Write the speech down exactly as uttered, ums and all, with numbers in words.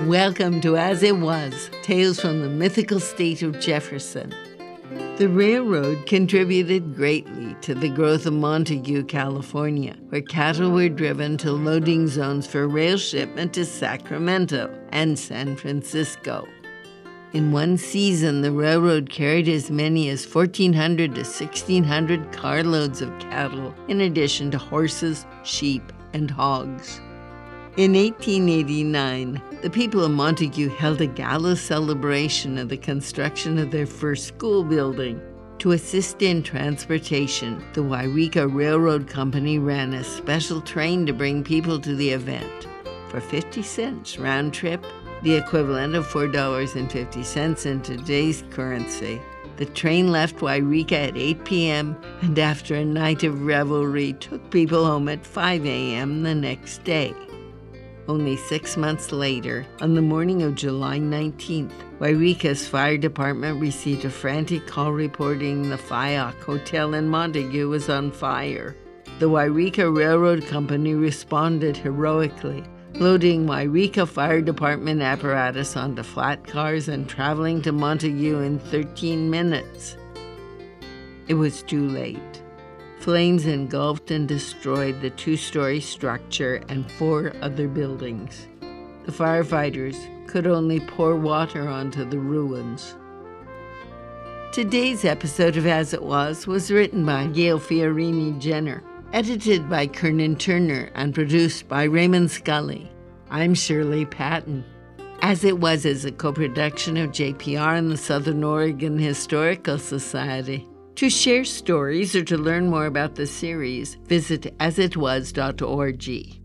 Welcome to As It Was, Tales from the Mythical State of Jefferson. The railroad contributed greatly to the growth of Montague, California, where cattle were driven to loading zones for rail shipment to Sacramento and San Francisco. In one season, the railroad carried as many as fourteen hundred to sixteen hundred carloads of cattle, in addition to horses, sheep, and hogs. In eighteen eighty-nine, the people of Montague held a gala celebration of the construction of their first school building. To assist in transportation, the Yreka Railroad Company ran a special train to bring people to the event. For fifty cents round trip, the equivalent of four dollars and fifty cents in today's currency, the train left Yreka at eight p.m. and after a night of revelry took people home at five a.m. the next day. Only six months later, on the morning of July nineteenth, Yreka's fire department received a frantic call reporting the Fayok Hotel in Montague was on fire. The Yreka Railroad Company responded heroically, loading Yreka Fire Department apparatus onto flat cars and traveling to Montague in thirteen minutes. It was too late. Flames engulfed and destroyed the two-story structure and four other buildings. The firefighters could only pour water onto the ruins. Today's episode of As It Was was written by Gail Fiorini Jenner, edited by Kernan Turner, and produced by Raymond Scully. I'm Shirley Patton. As It Was is a co-production of J P R and the Southern Oregon Historical Society. To share stories or to learn more about the series, visit as it was dot org.